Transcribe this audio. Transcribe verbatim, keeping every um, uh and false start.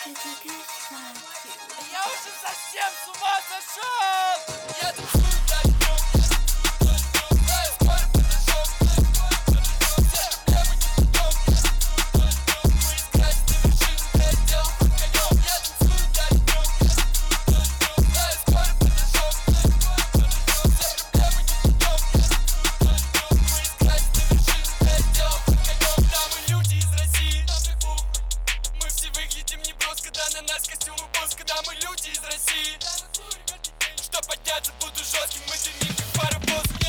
Я уже совсем с ума сошел! Я танцую вдали днем, знаю, скоро подошел. Все проблемы не потом. Мы искать до вершины предел конем. Я танцую вдали днем, знаю, скоро подошел. Все проблемы не потом. Мы искать до вершины предел конем. Да, мы люди из России. Мы все выглядим неброско, да на нас костюмы боска. Да, мы люди из России. Что подняться, буду жестким, мы для них как паровоз.